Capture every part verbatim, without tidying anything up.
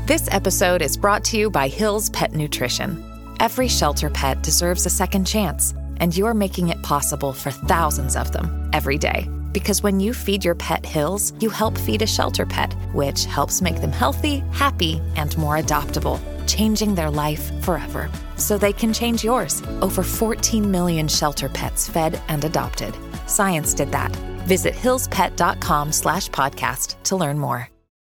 This episode is brought to you by Hill's Pet Nutrition. Every shelter pet deserves a second chance, and you're making it possible for thousands of them every day. Because when you feed your pet Hill's, you help feed a shelter pet, which helps make them healthy, happy, and more adoptable, changing their life forever. So they can change yours. Over fourteen million shelter pets fed and adopted. Science did that. Visit hillspet.com slash podcast to learn more.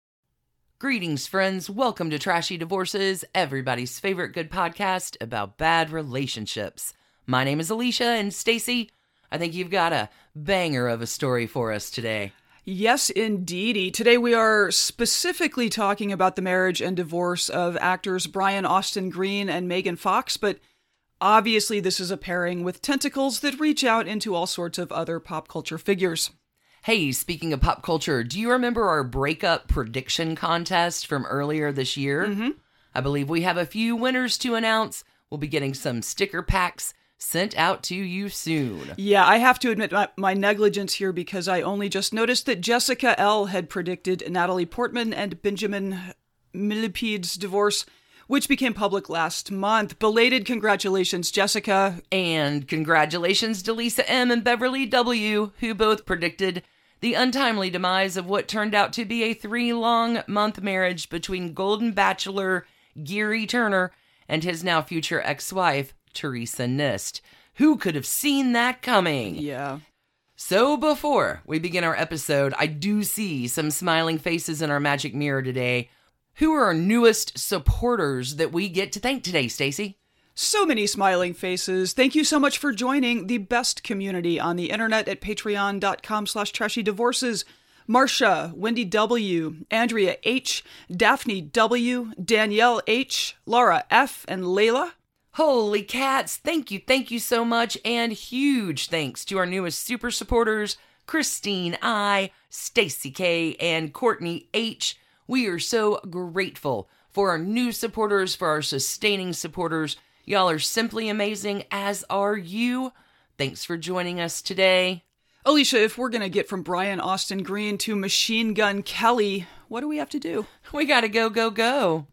Greetings, friends. Welcome to Trashy Divorces, everybody's favorite good podcast about bad relationships. My name is Alicia, and Stacy, I think you've got a banger of a story for us today. Yes, indeedy. Today we are specifically talking about the marriage and divorce of actors Brian Austin Green and Megan Fox, but obviously this is a pairing with tentacles that reach out into all sorts of other pop culture figures. Hey, speaking of pop culture, do you remember our breakup prediction contest from earlier this year? Mm-hmm. I believe we have a few winners to announce. We'll be getting some sticker packs sent out to you soon. Yeah, I have to admit my, my negligence here because I only just noticed that Jessica L. had predicted Natalie Portman and Benjamin Millepied's divorce, which became public last month. Belated congratulations, Jessica. And congratulations to Lisa M. and Beverly W., who both predicted the untimely demise of what turned out to be a three-long-month marriage between Golden Bachelor Gary Turner and his now future ex-wife, Teresa Nist. Who could have seen that coming? Yeah. So before we begin our episode, I do see some smiling faces in our magic mirror today. Who are our newest supporters that we get to thank today, Stacy? So many smiling faces. Thank you so much for joining the best community on the internet at patreon.com slash trashy divorces. Marcia, Wendy W., Andrea H., Daphne W., Danielle H., Laura F., and Layla. Holy cats, thank you, thank you so much, and huge thanks to our newest super supporters, Christine I, Stacy K, and Courtney H. We are so grateful for our new supporters, for our sustaining supporters. Y'all are simply amazing, as are you. Thanks for joining us today. Alicia, if we're going to get from Brian Austin Green to Machine Gun Kelly, what do we have to do? We gotta go, go, go.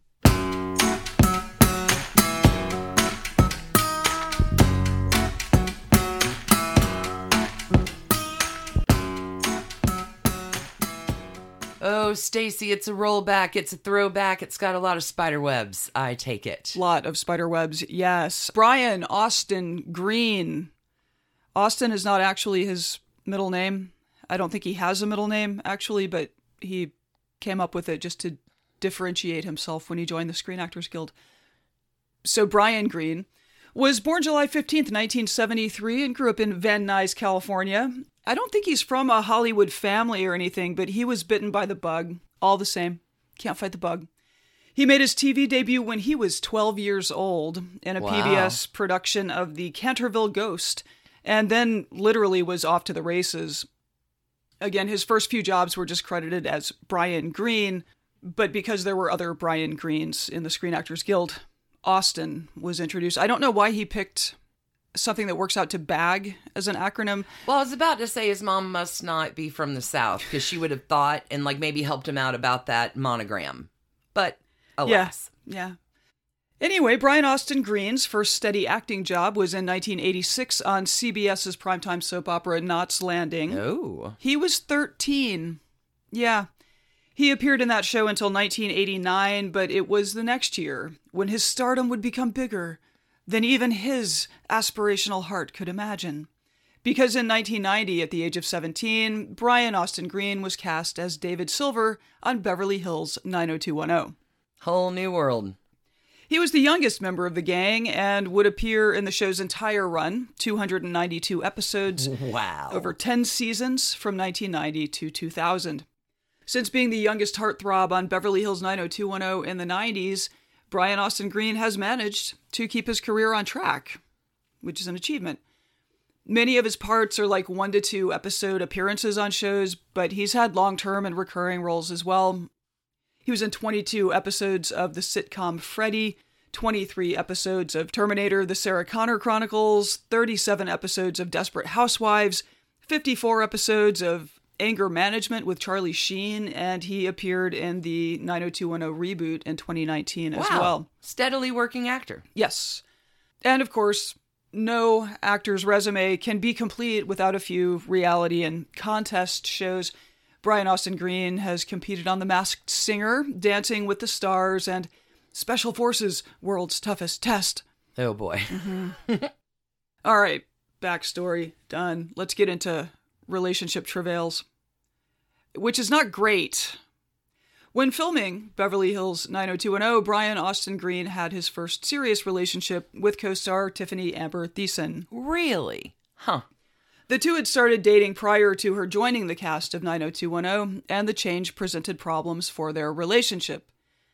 Oh, Stacy, it's a rollback, it's a throwback, it's got a lot of spider webs, I take it. Lot of spider webs, yes. Brian Austin Green. Austin is not actually his middle name. I don't think he has a middle name, actually, but he came up with it just to differentiate himself when he joined the Screen Actors Guild. So Brian Green was born July fifteenth, nineteen seventy-three, and grew up in Van Nuys, California. I don't think he's from a Hollywood family or anything, but he was bitten by the bug. All the same. Can't fight the bug. He made his T V debut when he was twelve years old in a Wow. P B S production of The Canterville Ghost, and then literally was off to the races. Again, his first few jobs were just credited as Brian Green, but because there were other Brian Greens in the Screen Actors Guild, Austin was introduced. I don't know why he picked something that works out to BAG as an acronym. Well, I was about to say his mom must not be from the South, because she would have thought and like maybe helped him out about that monogram. But alas. Yeah, yeah. Anyway, Brian Austin Green's first steady acting job was in nineteen eighty-six on CBS's primetime soap opera Knots Landing. Oh. He was thirteen. Yeah. He appeared in that show until nineteen eighty-nine, but it was the next year when his stardom would become bigger than even his aspirational heart could imagine. Because in nineteen ninety, at the age of seventeen, Brian Austin Green was cast as David Silver on Beverly Hills nine oh two one oh. Whole new world. He was the youngest member of the gang and would appear in the show's entire run, two hundred ninety-two episodes, Wow. over ten seasons from nineteen ninety to two thousand. Since being the youngest heartthrob on Beverly Hills nine oh two one oh in the nineties, Brian Austin Green has managed to keep his career on track, which is an achievement. Many of his parts are like one to two episode appearances on shows, but he's had long-term and recurring roles as well. He was in twenty-two episodes of the sitcom Freddy, twenty-three episodes of Terminator: The Sarah Connor Chronicles, thirty-seven episodes of Desperate Housewives, fifty-four episodes of anger management with Charlie Sheen, and he appeared in the nine oh two one oh reboot in twenty nineteen as wow. well. Steadily working actor. Yes. And of course, no actor's resume can be complete without a few reality and contest shows. Brian Austin Green has competed on The Masked Singer, Dancing with the Stars, and Special Forces, World's Toughest Test. Oh boy. Mm-hmm. All right, backstory done. Let's get into relationship travails, which is not great. When filming Beverly Hills nine oh two one oh, Brian Austin Green had his first serious relationship with co-star Tiffany Amber Thiessen. Really? Huh. The two had started dating prior to her joining the cast of nine oh two one oh, and the change presented problems for their relationship.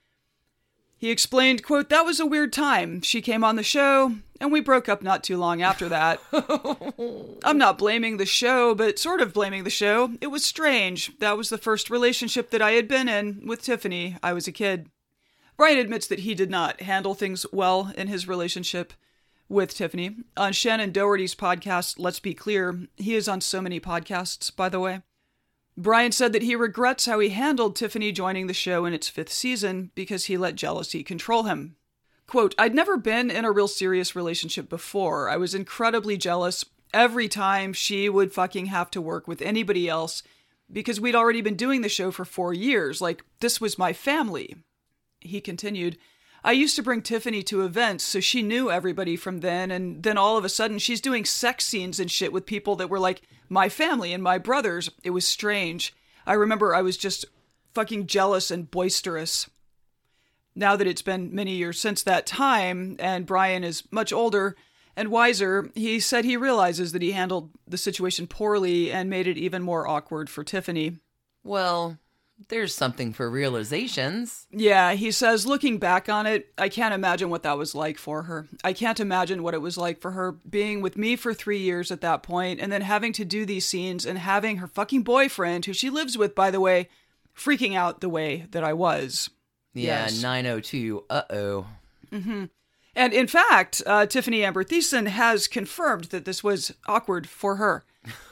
He explained, quote, "That was a weird time. She came on the show, and we broke up not too long after that. I'm not blaming the show, but sort of blaming the show. It was strange. That was the first relationship that I had been in with Tiffany. I was a kid." Brian admits that he did not handle things well in his relationship with Tiffany. On Shannon Doherty's podcast, Let's Be Clear, he is on so many podcasts, by the way, Brian said that he regrets how he handled Tiffany joining the show in its fifth season because he let jealousy control him. Quote, "I'd never been in a real serious relationship before. I was incredibly jealous every time she would fucking have to work with anybody else because we'd already been doing the show for four years. Like, this was my family." He continued, "I used to bring Tiffany to events, so she knew everybody from then, and then all of a sudden she's doing sex scenes and shit with people that were like my family and my brothers. It was strange. I remember I was just fucking jealous and boisterous." Now that it's been many years since that time, and Brian is much older and wiser, he said he realizes that he handled the situation poorly and made it even more awkward for Tiffany. Well, there's something for realizations. Yeah, he says, looking back on it, I can't imagine what that was like for her. I can't imagine what it was like for her being with me for three years at that point, and then having to do these scenes and having her fucking boyfriend, who she lives with, by the way, freaking out the way that I was. Yeah, Yes. nine oh two, uh-oh. Mm-hmm. And in fact, uh, Tiffany Amber Thiessen has confirmed that this was awkward for her.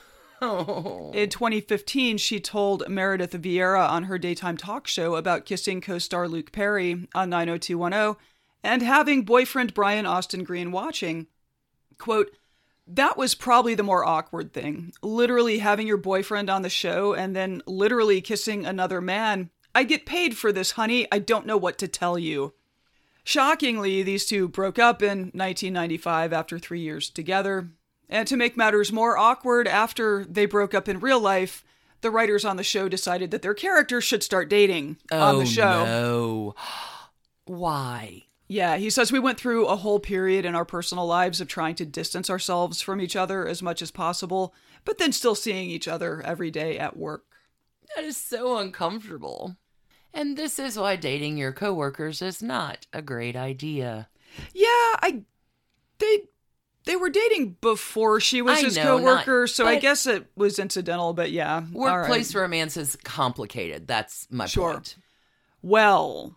Oh. In twenty fifteen, she told Meredith Vieira on her daytime talk show about kissing co-star Luke Perry on nine oh two one oh and having boyfriend Brian Austin Green watching. Quote, "That was probably the more awkward thing. Literally having your boyfriend on the show and then literally kissing another man. I get paid for this, honey. I don't know what to tell you." Shockingly, these two broke up in nineteen ninety-five after three years together. And to make matters more awkward, after they broke up in real life, the writers on the show decided that their characters should start dating oh, on the show. No. Why? Yeah, he says we went through a whole period in our personal lives of trying to distance ourselves from each other as much as possible, but then still seeing each other every day at work. That is so uncomfortable. And this is why dating your coworkers is not a great idea. Yeah, I... They... They were dating before she was I his know, coworker, not- so I but- guess it was incidental, but yeah. all right. Workplace romance is complicated. That's my Sure. point. Well...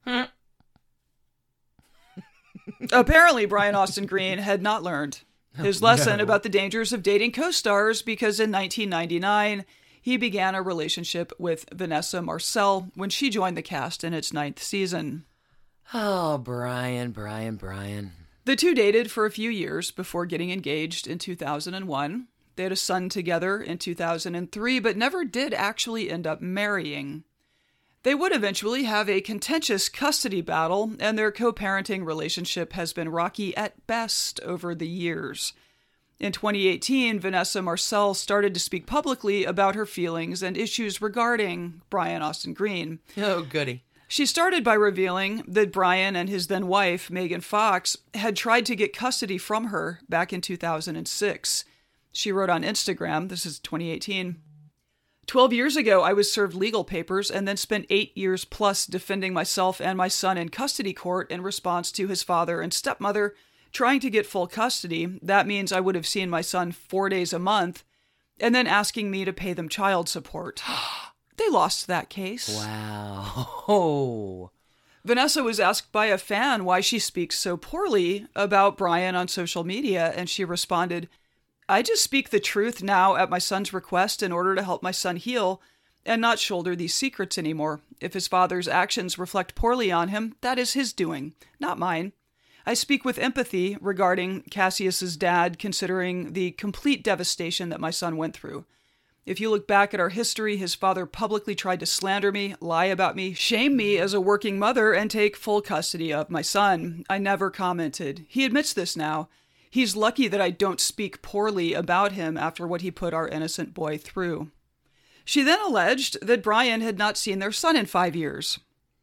Apparently, Brian Austin Green had not learned his lesson no. about the dangers of dating co-stars because in nineteen ninety-nine, he began a relationship with Vanessa Marcel when she joined the cast in its ninth season. Oh, Brian, Brian, Brian. The two dated for a few years before getting engaged in two thousand one. They had a son together in two thousand three, but never did actually end up marrying. They would eventually have a contentious custody battle, and their co-parenting relationship has been rocky at best over the years. In twenty eighteen, Vanessa Marcel started to speak publicly about her feelings and issues regarding Brian Austin Green. Oh, goody. She started by revealing that Brian and his then wife, Megan Fox, had tried to get custody from her back in two thousand six. She wrote on Instagram, this is twenty eighteen, twelve years ago, I was served legal papers and then spent eight years plus defending myself and my son in custody court in response to his father and stepmother trying to get full custody. That means I would have seen my son four days a month and then asking me to pay them child support. They lost that case. Wow. Vanessa was asked by a fan why she speaks so poorly about Brian on social media, and she responded, I just speak the truth now at my son's request in order to help my son heal and not shoulder these secrets anymore. If his father's actions reflect poorly on him, that is his doing, not mine. I speak with empathy regarding Cassius's dad, considering the complete devastation that my son went through. If you look back at our history, his father publicly tried to slander me, lie about me, shame me as a working mother, and take full custody of my son. I never commented. He admits this now. He's lucky that I don't speak poorly about him after what he put our innocent boy through. She then alleged that Brian had not seen their son in five years.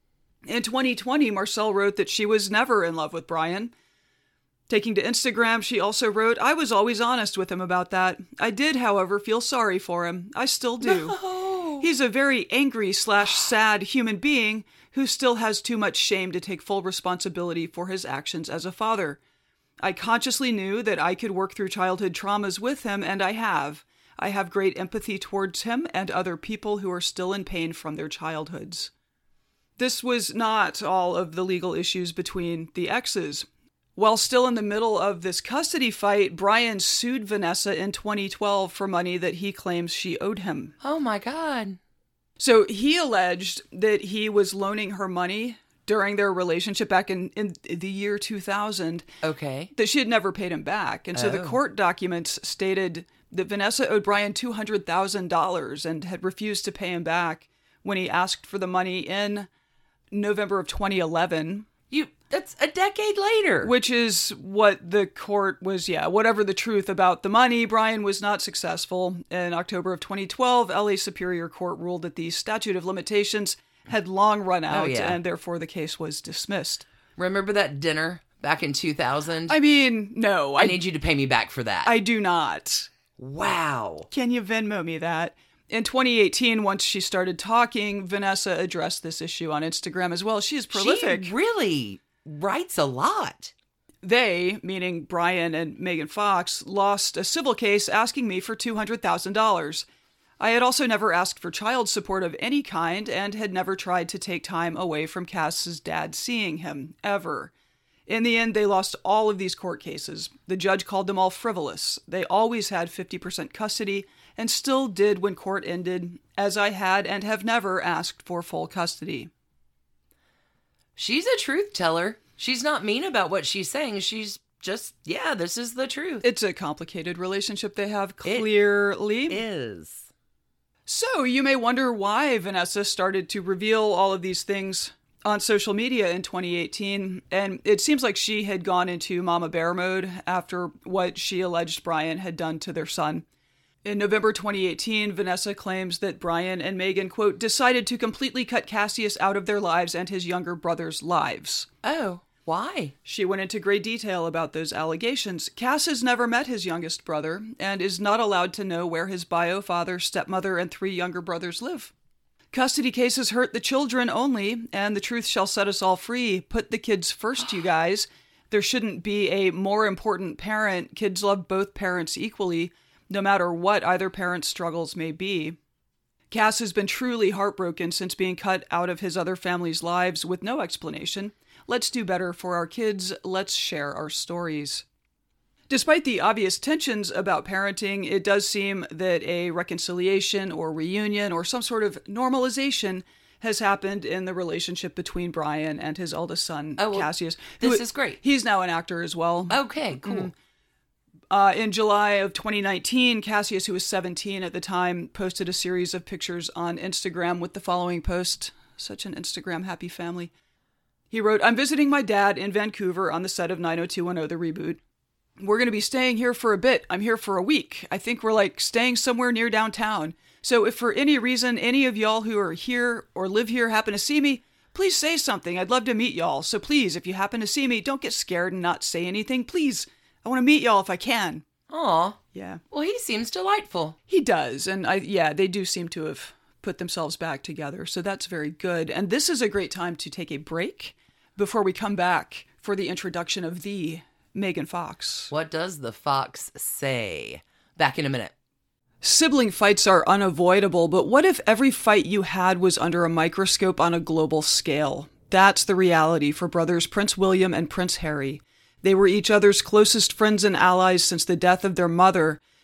In twenty twenty, Marcelle wrote that she was never in love with Brian. Taking to Instagram, she also wrote, I was always honest with him about that. I did, however, feel sorry for him. I still do. No. He's a very angry slash sad human being who still has too much shame to take full responsibility for his actions as a father. I consciously knew that I could work through childhood traumas with him, and I have. I have great empathy towards him and other people who are still in pain from their childhoods. This was not all of the legal issues between the exes. While still in the middle of this custody fight, Brian sued Vanessa in twenty twelve for money that he claims she owed him. Oh my God. So he alleged that he was loaning her money during their relationship back in, in the year two thousand. Okay. That she had never paid him back. And so Oh. the court documents stated that Vanessa owed Brian two hundred thousand dollars and had refused to pay him back when he asked for the money in November of twenty eleven. You, that's a decade later. Which is what the court was, yeah, whatever the truth about the money, Brian was not successful. In October of twenty twelve, L A Superior Court ruled that the statute of limitations had long run out, yeah. and therefore the case was dismissed. Remember that dinner back in two thousand? I mean, no. I I, need you to pay me back for that. I do not. Wow. Can you Venmo me that? In twenty eighteen, once she started talking, Vanessa addressed this issue on Instagram as well. She is prolific. She really writes a lot. They, meaning Brian and Megan Fox, lost a civil case asking me for two hundred thousand dollars. I had also never asked for child support of any kind and had never tried to take time away from Cass's dad seeing him, ever. In the end, they lost all of these court cases. The judge called them all frivolous. They always had fifty percent custody and still did when court ended, as I had and have never asked for full custody. She's a truth teller. She's not mean about what she's saying. She's just, yeah, this is the truth. It's a complicated relationship they have, clearly. It is. So you may wonder why Vanessa started to reveal all of these things on social media in twenty eighteen. And it seems like she had gone into Mama Bear mode after what she alleged Brian had done to their son. In November twenty eighteen, Vanessa claims that Brian and Megan, quote, decided to completely cut Cassius out of their lives and his younger brother's lives. Oh, why? She went into great detail about those allegations. Cass has never met his youngest brother and is not allowed to know where his bio father, stepmother, and three younger brothers live. Custody cases hurt the children only, and the truth shall set us all free. Put the kids first, you guys. There shouldn't be a more important parent. Kids love both parents equally, no matter what either parent's struggles may be. Cass has been truly heartbroken since being cut out of his other family's lives with no explanation. Let's do better for our kids. Let's share our stories. Despite the obvious tensions about parenting, it does seem that a reconciliation or reunion or some sort of normalization has happened in the relationship between Brian and his eldest son, Oh, well, Cassius. this who- is great. He's now an actor as well. Okay, cool. Uh, in July of twenty nineteen, Cassius, who was seventeen at the time, posted a series of pictures on Instagram with the following post. Such an Instagram happy family. He wrote, I'm visiting my dad in Vancouver on the set of nine oh two one oh The Reboot. We're going to be staying here for a bit. I'm here for a week. I think we're like staying somewhere near downtown. So if for any reason any of y'all who are here or live here happen to see me, please say something. I'd love to meet y'all. So please, if you happen to see me, don't get scared and not say anything. Please, I want to meet y'all if I can. Aw. Yeah. Well, he seems delightful. He does. And I, yeah, they do seem to have put themselves back together. So that's very good. And this is a great time to take a break before we come back for the introduction of the Megan Fox. What does the fox say? Back in a minute. Sibling fights are unavoidable, but what if every fight you had was under a microscope on a global scale? That's the reality for brothers Prince William and Prince Harry. They were each other's closest friends and allies since the death of their mother,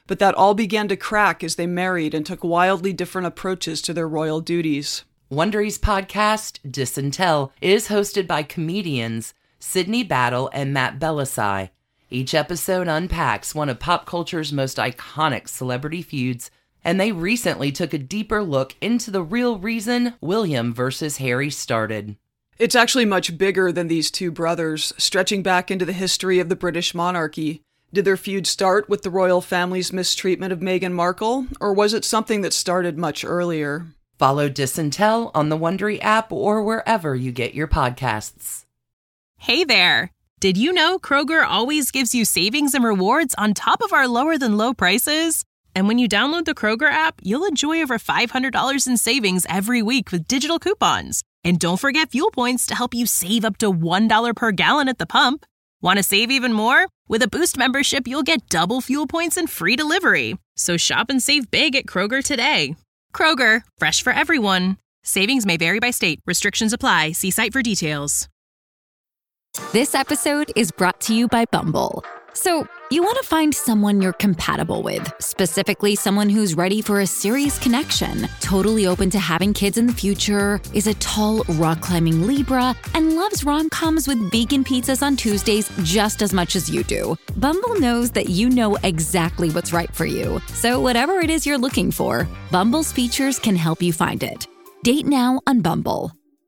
but that all began to crack as they married and took wildly different approaches to their royal duties. Wondery's podcast, Dis and Tell, is hosted by comedians Sydney Battle and Matt Belisai. Each episode unpacks one of pop culture's most iconic celebrity feuds, and they recently took a deeper look into the real reason William versus Harry started. It's actually much bigger than these two brothers, stretching back into the history of the British monarchy. Did their feud start with the royal family's mistreatment of Meghan Markle, or was it something that started much earlier? Follow Dis and Tell on the Wondery app or wherever you get your podcasts. Hey there! Did you know Kroger always gives you savings and rewards on top of our lower-than-low prices? And when you download the Kroger app, you'll enjoy over five hundred dollars in savings every week with digital coupons. And don't forget fuel points to help you save up to one dollar per gallon at the pump. Want to save even more? With a Boost membership, you'll get double fuel points and free delivery. So shop and save big at Kroger today. Kroger, fresh for everyone. Savings may vary by state. Restrictions apply. See site for details. This episode is brought to you by Bumble. So, you want to find someone you're compatible with, specifically someone who's ready for a serious connection, totally open to having kids in the future, is a tall, rock-climbing Libra, and loves rom-coms with vegan pizzas on Tuesdays just as much as you do. Bumble knows that you know exactly what's right for you. So whatever it is you're looking for, Bumble's features can help you find it. Date now on Bumble.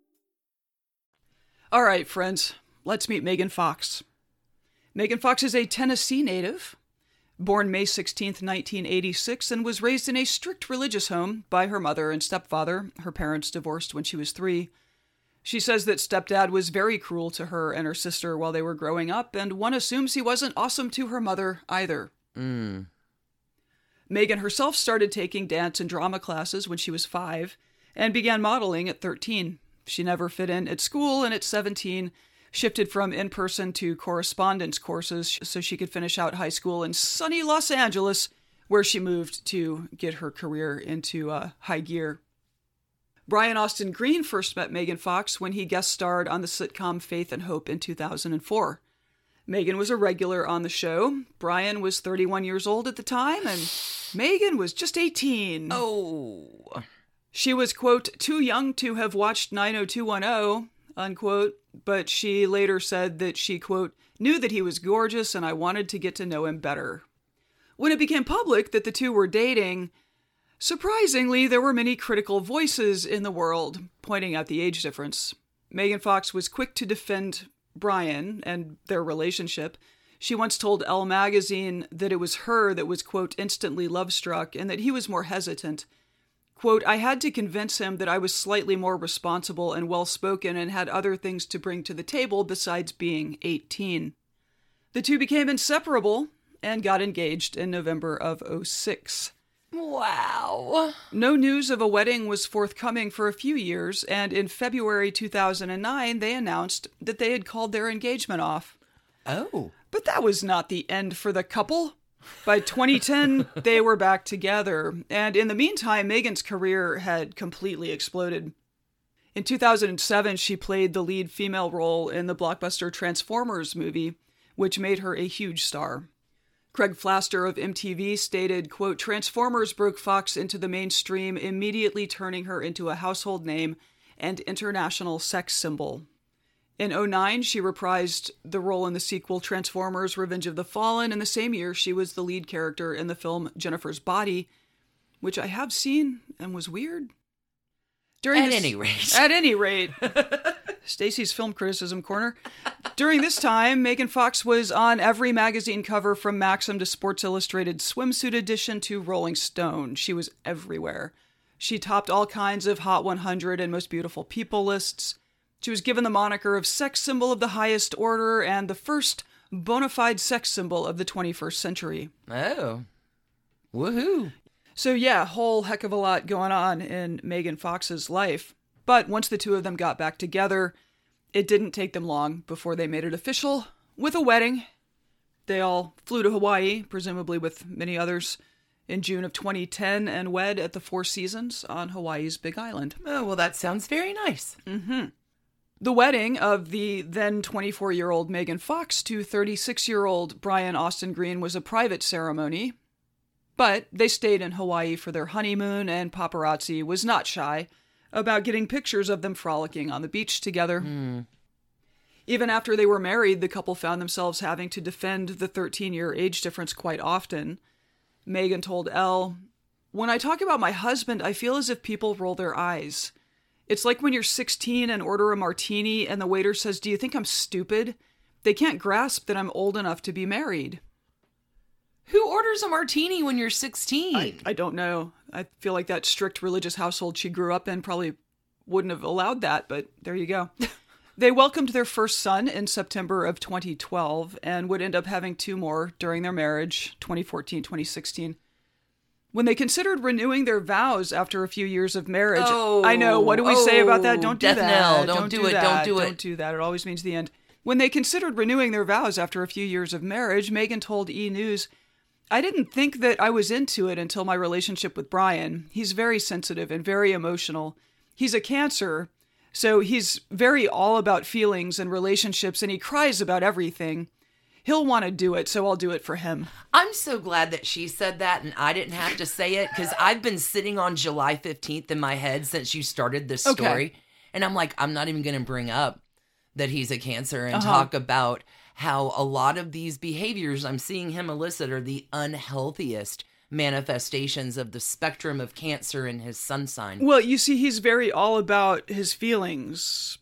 All right, friends, let's meet Megan Fox. Megan Fox is a Tennessee native, born May sixteenth, nineteen eighty-six, and was raised in a strict religious home by her mother and stepfather. Her parents divorced when she was three. She says that stepdad was very cruel to her and her sister while they were growing up, and one assumes he wasn't awesome to her mother either. Mm. Megan herself started taking dance and drama classes when she was five and began modeling at thirteen. She never fit in at school, and at seventeen, shifted from in-person to correspondence courses so she could finish out high school in sunny Los Angeles, where she moved to get her career into uh, high gear. Brian Austin Green first met Megan Fox when he guest starred on the sitcom Faith and Hope in two thousand four. Megan was a regular on the show. Brian was thirty-one years old at the time, and Megan was just eighteen. Oh. She was, quote, too young to have watched nine oh two one oh, unquote, but she later said that she, quote, knew that he was gorgeous and I wanted to get to know him better. When it became public that the two were dating, surprisingly, there were many critical voices in the world pointing out the age difference. Megan Fox was quick to defend Brian and their relationship. She once told Elle magazine that it was her that was, quote, instantly love-struck and that he was more hesitant. Quote, I had to convince him that I was slightly more responsible and well-spoken and had other things to bring to the table besides being eighteen. The two became inseparable and got engaged in November of oh six. Wow. No news of a wedding was forthcoming for a few years, and in February two thousand nine, they announced that they had called their engagement off. Oh. But that was not the end for the couple. By twenty ten, they were back together, and in the meantime, Megan's career had completely exploded. In two thousand seven, she played the lead female role in the blockbuster Transformers movie, which made her a huge star. Craig Flaster of M T V stated, quote, Transformers broke Fox into the mainstream, immediately turning her into a household name and international sex symbol. In oh nine, she reprised the role in the sequel Transformers Revenge of the Fallen, and the same year she was the lead character in the film Jennifer's Body, which I have seen and was weird. During at this, any rate. At any rate. Stacey's Film Criticism Corner. During this time, Megan Fox was on every magazine cover from Maxim to Sports Illustrated Swimsuit Edition to Rolling Stone. She was everywhere. She topped all kinds of Hot one hundred and Most Beautiful People lists. She was given the moniker of sex symbol of the highest order and the first bona fide sex symbol of the twenty-first century. Oh. Woohoo. So yeah, whole heck of a lot going on in Megan Fox's life. But once the two of them got back together, it didn't take them long before they made it official with a wedding. They all flew to Hawaii, presumably with many others, in June of twenty ten and wed at the Four Seasons on Hawaii's Big Island. Oh, well, that sounds very nice. Mm-hmm. The wedding of the then twenty-four-year-old Megan Fox to thirty-six-year-old Brian Austin Green was a private ceremony. But they stayed in Hawaii for their honeymoon, and paparazzi was not shy about getting pictures of them frolicking on the beach together. Mm. Even after they were married, the couple found themselves having to defend the thirteen-year age difference quite often. Meghan told Elle, "When I talk about my husband, I feel as if people roll their eyes. It's like when you're sixteen and order a martini and the waiter says, 'Do you think I'm stupid?' They can't grasp that I'm old enough to be married." Who orders a martini when you're sixteen? I, I don't know. I feel like that strict religious household she grew up in probably wouldn't have allowed that, but there you go. They welcomed their first son in September of twenty twelve and would end up having two more during their marriage, twenty fourteen, twenty sixteen. When they considered renewing their vows after a few years of marriage, oh, I know, what do we oh, say about that? Don't do death that. knell. Don't, don't do, do it. That. Don't do it. Don't do that. It always means the end. When they considered renewing their vows after a few years of marriage, Meghan told E! News, "I didn't think that I was into it until my relationship with Brian. He's very sensitive and very emotional. He's a Cancer, so he's very all about feelings and relationships, and he cries about everything. He'll want to do it, so I'll do it for him." I'm so glad that she said that and I didn't have to say it, because I've been sitting on July fifteenth in my head since you started this story. Okay. And I'm like, I'm not even going to bring up that he's a Cancer and Uh-huh. talk about how a lot of these behaviors I'm seeing him elicit are the unhealthiest manifestations of the spectrum of Cancer in his sun sign. Well, you see, he's very all about his feelings,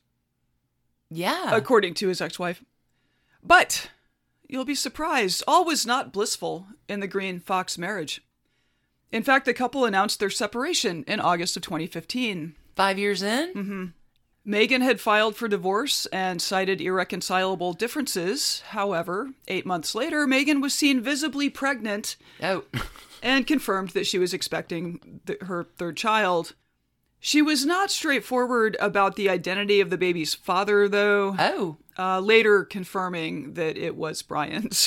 Yeah. according to his ex-wife. But you'll be surprised, all was not blissful in the Green-Fox marriage. In fact, the couple announced their separation in August of twenty fifteen. Five years in? Mm-hmm. Meghan had filed for divorce and cited irreconcilable differences. However, eight months later, Meghan was seen visibly pregnant Oh. and confirmed that she was expecting th- her third child. She was not straightforward about the identity of the baby's father, though, Oh. uh, later confirming that it was Brian's.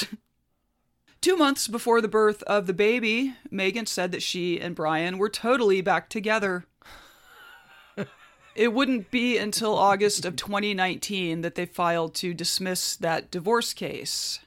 Two months before the birth of the baby, Meghan said that she and Brian were totally back together. It wouldn't be until August of twenty nineteen that they filed to dismiss that divorce case.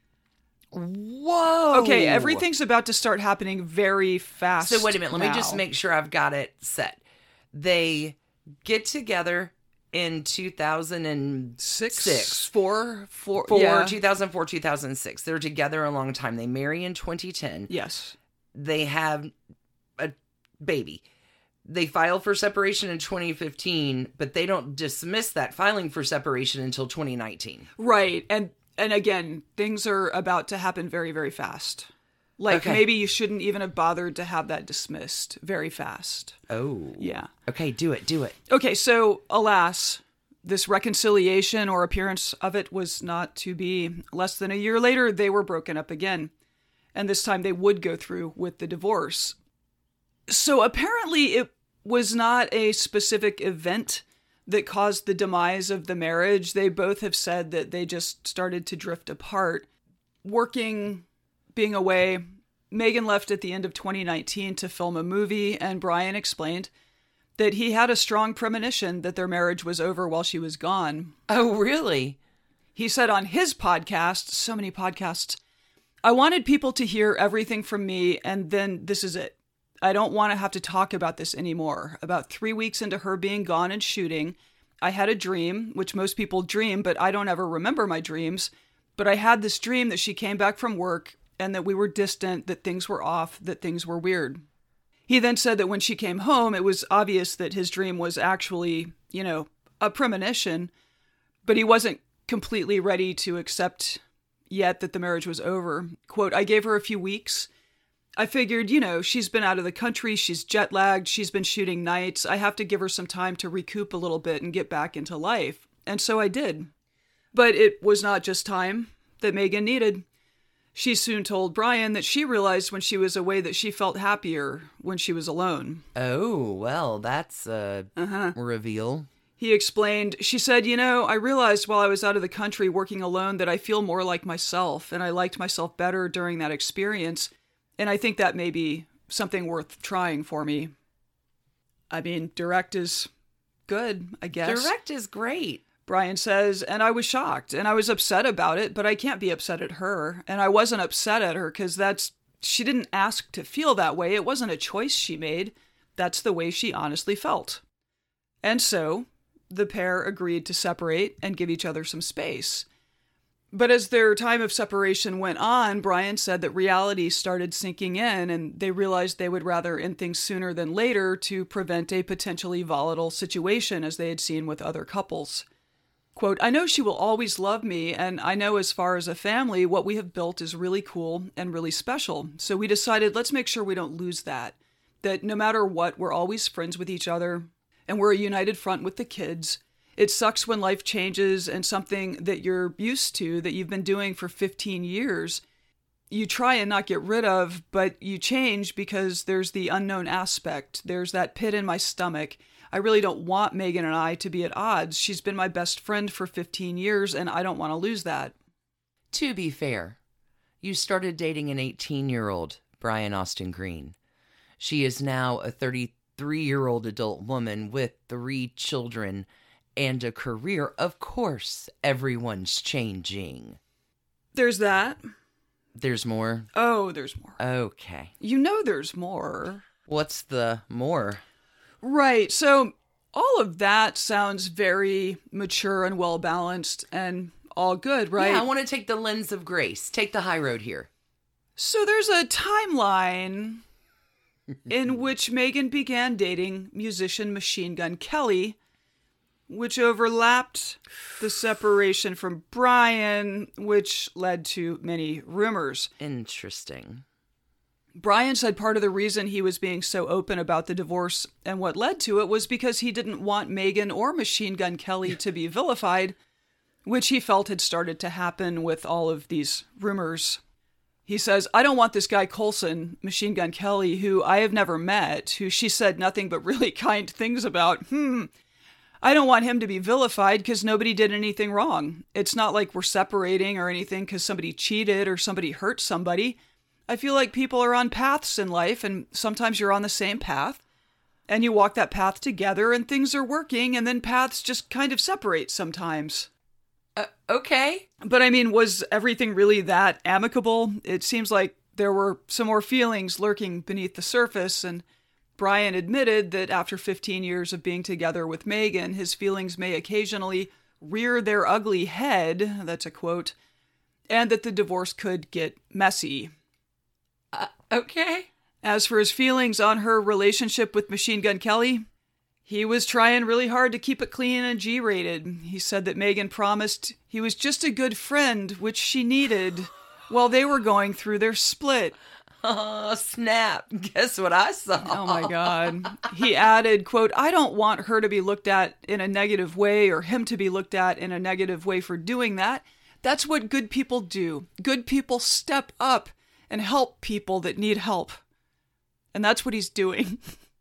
Whoa. Okay, everything's about to start happening very fast. So wait a minute, let now. me just make sure I've got it set. They get together in two thousand six, six. four, four, For yeah. two thousand four, two thousand six. They're together a long time. They marry in twenty ten. Yes. They have a baby. They file for separation in twenty fifteen, but they don't dismiss that filing for separation until twenty nineteen. Right. And and again, things are about to happen very, very fast. Like, Okay. maybe you shouldn't even have bothered to have that dismissed very fast. Oh. Yeah. Okay, do it, do it. Okay, so alas, this reconciliation or appearance of it was not to be. Less than a year later, they were broken up again. And this time they would go through with the divorce. So apparently it was not a specific event that caused the demise of the marriage. They both have said that they just started to drift apart. Working, being away, Meghan left at the end of twenty nineteen to film a movie, and Brian explained that he had a strong premonition that their marriage was over while she was gone. Oh, really? He said on his podcast, so many podcasts, "I wanted people to hear everything from me, and then this is it. I don't want to have to talk about this anymore. About three weeks into her being gone and shooting, I had a dream, which most people dream, but I don't ever remember my dreams. But I had this dream that she came back from work and that we were distant, that things were off, that things were weird." He then said that when she came home, it was obvious that his dream was actually, you know, a premonition, but he wasn't completely ready to accept yet that the marriage was over. Quote, "I gave her a few weeks. I figured, you know, she's been out of the country, she's jet lagged, she's been shooting nights. I have to give her some time to recoup a little bit and get back into life. And so I did. But it was not just time that Meghan needed. She soon told Brian that she realized when she was away that she felt happier when she was alone. Oh, well, that's a Uh-huh. reveal. He explained, she said, "You know, I realized while I was out of the country working alone that I feel more like myself, and I liked myself better during that experience. And I think that may be something worth trying for me." I mean, direct is good, I guess. Direct is great. Brian says, "And I was shocked, and I was upset about it, but I can't be upset at her. And I wasn't upset at her because that's she didn't ask to feel that way. It wasn't a choice she made. That's the way she honestly felt. And so the pair agreed to separate and give each other some space. But as their time of separation went on, Brian said that reality started sinking in and they realized they would rather end things sooner than later to prevent a potentially volatile situation as they had seen with other couples. Quote, I know she will always love me, and I know as far as a family, what we have built is really cool and really special. So we decided, let's make sure we don't lose that. That no matter what, we're always friends with each other, and we're a united front with the kids. It sucks when life changes and something that you're used to, that you've been doing for fifteen years, you try and not get rid of, but you change because there's the unknown aspect. There's that pit in my stomach. I really don't want Megan and I to be at odds. She's been my best friend for fifteen years, and I don't want to lose that. To be fair, you started dating an eighteen-year-old, Brian Austin Green. She is now a thirty-three-year-old adult woman with three children and a career. Of course, everyone's changing. There's that. There's more? Oh, there's more. Okay. You know there's more. What's the more? Right. So all of that sounds very mature and well-balanced and all good, right? Yeah, I want to take the lens of grace. Take the high road here. So there's a timeline in which Megan began dating musician Machine Gun Kelly, which overlapped the separation from Brian, which led to many rumors. Interesting. Brian said part of the reason he was being so open about the divorce and what led to it was because he didn't want Megan or Machine Gun Kelly to be vilified, which he felt had started to happen with all of these rumors. He says, I don't want this guy Coulson, Machine Gun Kelly, who I have never met, who she said nothing but really kind things about. Hmm. I don't want him to be vilified because nobody did anything wrong. It's not like we're separating or anything because somebody cheated or somebody hurt somebody. I feel like people are on paths in life, and sometimes you're on the same path, and you walk that path together, and things are working, and then paths just kind of separate sometimes. Uh, okay. But I mean, was everything really that amicable? It seems like there were some more feelings lurking beneath the surface, and Brian admitted that after fifteen years of being together with Megan, his feelings may occasionally rear their ugly head, that's a quote, and that the divorce could get messy. Uh, okay. As for his feelings on her relationship with Machine Gun Kelly, he was trying really hard to keep it clean and G-rated. He said that Megan promised he was just a good friend, which she needed, while they were going through their split. Oh, snap. Guess what I saw? Oh, my God. He added, quote, I don't want her to be looked at in a negative way or him to be looked at in a negative way for doing that. That's what good people do. Good people step up and help people that need help. And that's what he's doing.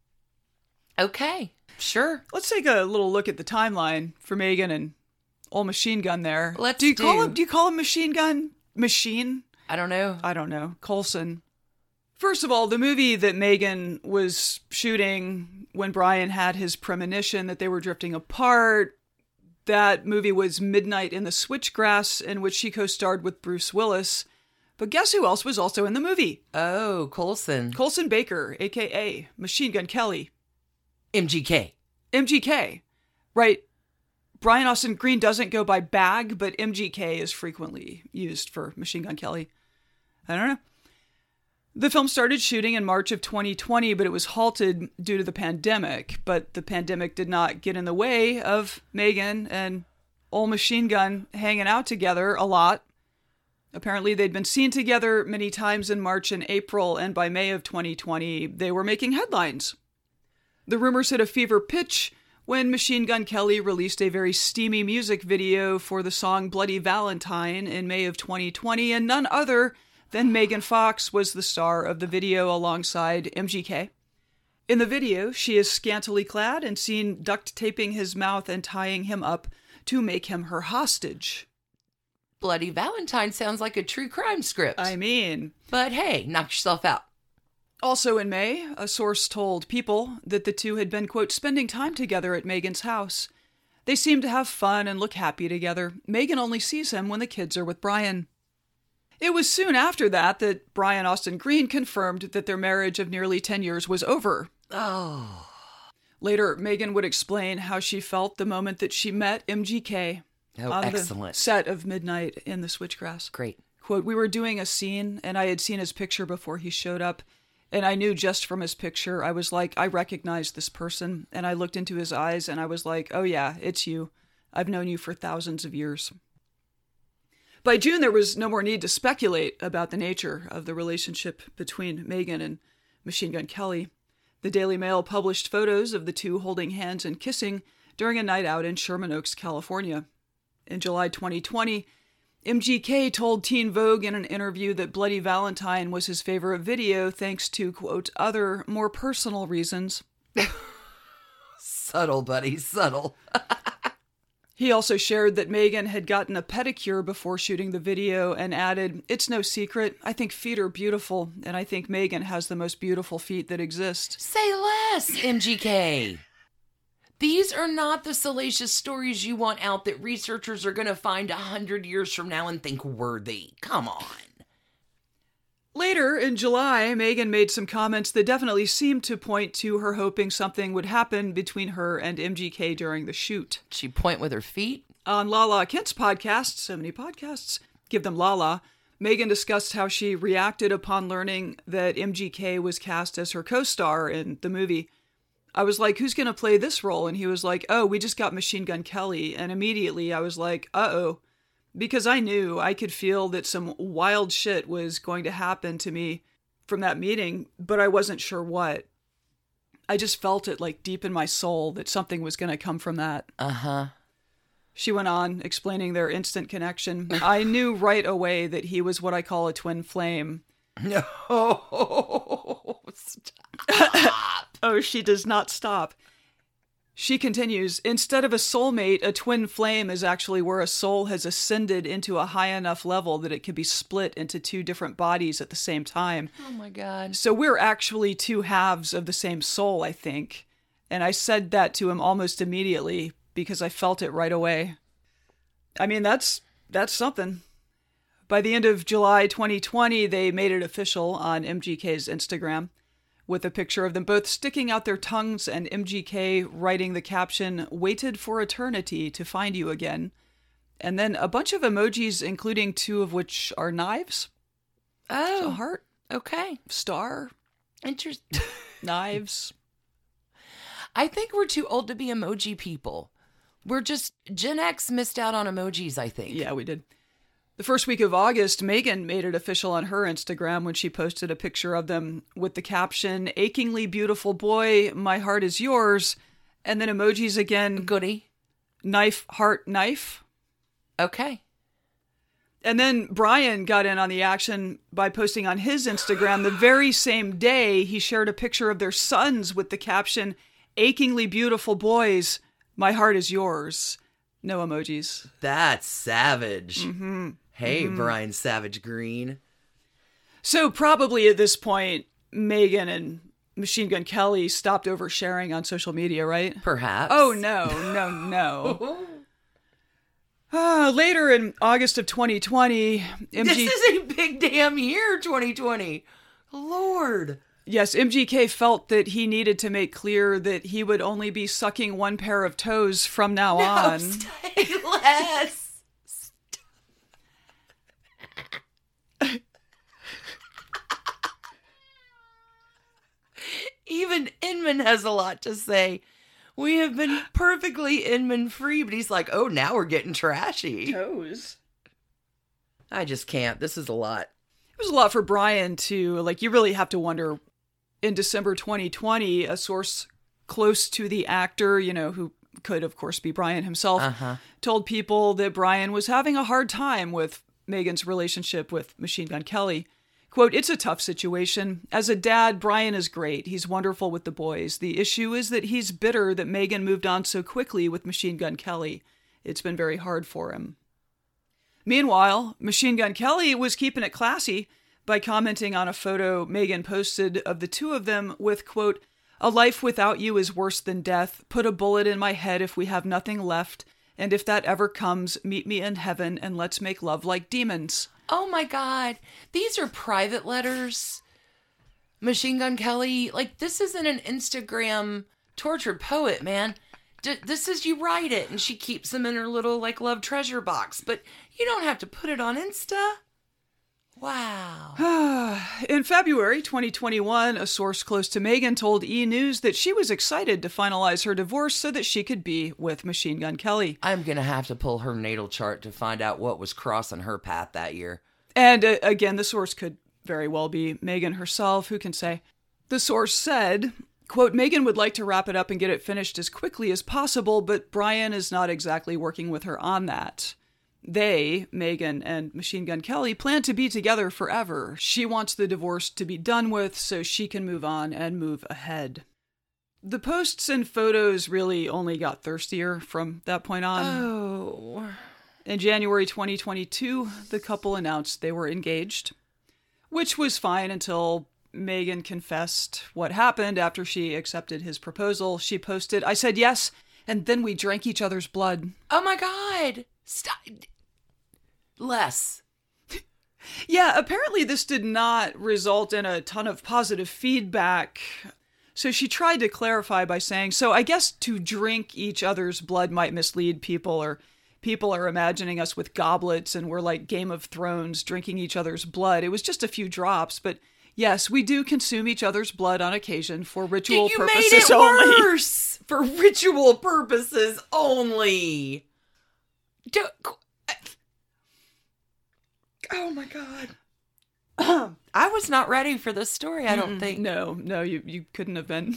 Okay, sure. Let's take a little look at the timeline for Megan and old Machine Gun there. Let's do. You do. call him, do you call him Machine Gun? Machine? I don't know. I don't know. Coulson. First of all, the movie that Megan was shooting when Brian had his premonition that they were drifting apart, that movie was Midnight in the Switchgrass, in which she co-starred with Bruce Willis. But guess who else was also in the movie? Oh, Coulson. Coulson Baker, a k a. Machine Gun Kelly. M G K. M G K. Right. Brian Austin Green doesn't go by Bag, but M G K is frequently used for Machine Gun Kelly. I don't know. The film started shooting in March of twenty twenty, but it was halted due to the pandemic. But the pandemic did not get in the way of Megan and old Machine Gun hanging out together a lot. Apparently, they'd been seen together many times in March and April, and by May of twenty twenty, they were making headlines. The rumors hit a fever pitch when Machine Gun Kelly released a very steamy music video for the song Bloody Valentine in May of twenty twenty, and none other than Megan Fox was the star of the video alongside M G K. In the video, she is scantily clad and seen duct taping his mouth and tying him up to make him her hostage. Bloody Valentine sounds like a true crime script. I mean... But hey, knock yourself out. Also in May, a source told People that the two had been, quote, spending time together at Megan's house. They seem to have fun and look happy together. Megan only sees him when the kids are with Brian. It was soon after that that Brian Austin Green confirmed that their marriage of nearly ten years was over. Oh. Later, Megan would explain how she felt the moment that she met M G K Oh, on excellent. the set of Midnight in the Switchgrass. Great. Quote, we were doing a scene and I had seen his picture before he showed up. And I knew just from his picture, I was like, I recognize this person. And I looked into his eyes and I was like, oh yeah, it's you. I've known you for thousands of years. By June, there was no more need to speculate about the nature of the relationship between Megan and Machine Gun Kelly. The Daily Mail published photos of the two holding hands and kissing during a night out in Sherman Oaks, California. In July twenty twenty, M G K told Teen Vogue in an interview that Bloody Valentine was his favorite video thanks to, quote, other, more personal reasons. Subtle, buddy, subtle. He also shared that Megan had gotten a pedicure before shooting the video and added, it's no secret, I think feet are beautiful, and I think Megan has the most beautiful feet that exist. Say less, M G K. These are not the salacious stories you want out that researchers are going to find a hundred years from now and think worthy. Come on. Later, in July, Megan made some comments that definitely seemed to point to her hoping something would happen between her and M G K during the shoot. She point with her feet? On Lala Kent's podcast, so many podcasts, give them Lala, Megan discussed how she reacted upon learning that M G K was cast as her co-star in the movie. I was like, who's going to play this role? And he was like, oh, we just got Machine Gun Kelly. And immediately I was like, uh-oh. Because I knew I could feel that some wild shit was going to happen to me from that meeting, but I wasn't sure what. I just felt it like deep in my soul that something was going to come from that. Uh-huh. She went on, explaining their instant connection. I knew right away that he was what I call a twin flame. No, stop. Oh, she does not stop. She continues, instead of a soulmate, a twin flame is actually where a soul has ascended into a high enough level that it can be split into two different bodies at the same time. Oh my God. So we're actually two halves of the same soul, I think. And I said that to him almost immediately because I felt it right away. I mean, that's that's something. By the end of July twenty twenty, they made it official on M G K's Instagram, with a picture of them both sticking out their tongues and M G K writing the caption, waited for eternity to find you again. And then a bunch of emojis, including two of which are knives. Oh. A heart. Okay. Star. Interesting. Knives. I think we're too old to be emoji people. We're just, Gen X missed out on emojis, I think. Yeah, we did. The first week of August, Megan made it official on her Instagram when she posted a picture of them with the caption, achingly beautiful boy, my heart is yours. And then emojis again. Goody. Knife, heart, knife. Okay. And then Brian got in on the action by posting on his Instagram the very same day he shared a picture of their sons with the caption, achingly beautiful boys, my heart is yours. No emojis. That's savage. Mm-hmm. Hey, mm-hmm. Brian Savage Green. So probably at this point, Megan and Machine Gun Kelly stopped oversharing on social media, right? Perhaps. Oh, no, no, no. uh, later in August of twenty twenty, M G... This is a big damn year, twenty twenty. Lord. Yes, M G K felt that he needed to make clear that he would only be sucking one pair of toes from now no, on. Stay less. Even Inman has a lot to say. We have been perfectly Inman free, but he's like, oh, now we're getting trashy. Toes. I just can't. This is a lot. It was a lot for Brian, too. Like, you really have to wonder, in December twenty twenty, a source close to the actor, you know, who could, of course, be Brian himself, uh-huh. told people that Brian was having a hard time with Megan's relationship with Machine Gun Kelly. Quote, it's a tough situation. As a dad, Brian is great. He's wonderful with the boys. The issue is that he's bitter that Megan moved on so quickly with Machine Gun Kelly. It's been very hard for him. Meanwhile, Machine Gun Kelly was keeping it classy by commenting on a photo Megan posted of the two of them with, quote, a life without you is worse than death. Put a bullet in my head if we have nothing left. And if that ever comes, meet me in heaven and let's make love like demons. Oh my God. These are private letters. Machine Gun Kelly, like, this isn't an Instagram tortured poet, man. D- this is you write it, and she keeps them in her little, like, love treasure box. But you don't have to put it on Insta. Wow. In February twenty twenty-one, a source close to Megan told E! News that she was excited to finalize her divorce so that she could be with Machine Gun Kelly. I'm going to have to pull her natal chart to find out what was crossing her path that year. And uh, again, the source could very well be Megan herself. Who can say? The source said, quote, Megan would like to wrap it up and get it finished as quickly as possible, but Brian is not exactly working with her on that. They, Megan and Machine Gun Kelly, plan to be together forever. She wants the divorce to be done with so she can move on and move ahead. The posts and photos really only got thirstier from that point on. Oh. In January twenty twenty-two, the couple announced they were engaged, which was fine until Megan confessed what happened after she accepted his proposal. She posted, I said yes, and then we drank each other's blood. Oh my God. Stop. Less. Yeah, apparently this did not result in a ton of positive feedback. So she tried to clarify by saying, so I guess to drink each other's blood might mislead people, or people are imagining us with goblets and we're like Game of Thrones drinking each other's blood. It was just a few drops, but yes, we do consume each other's blood on occasion for ritual you purposes made it only. Worse. For ritual purposes only. Do- oh my God. I was not ready for this story, I don't think. No, no, you, you couldn't have been.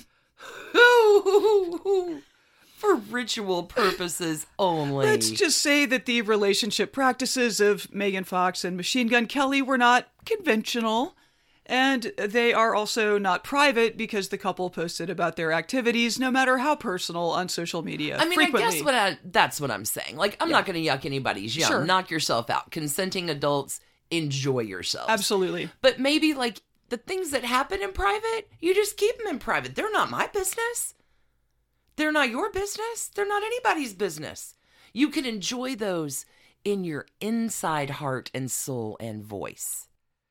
For ritual purposes only. Let's just say that the relationship practices of Megan Fox and Machine Gun Kelly were not conventional, and they are also not private because the couple posted about their activities, no matter how personal, on social media. I mean, frequently. I guess what I, that's what I'm saying. Like, I'm Yeah. not going to yuck anybody's yum. Sure. Knock yourself out. Consenting adults, enjoy yourselves. Absolutely. But maybe, like, the things that happen in private, you just keep them in private. They're not my business. They're not your business. They're not anybody's business. You can enjoy those in your inside heart and soul and voice.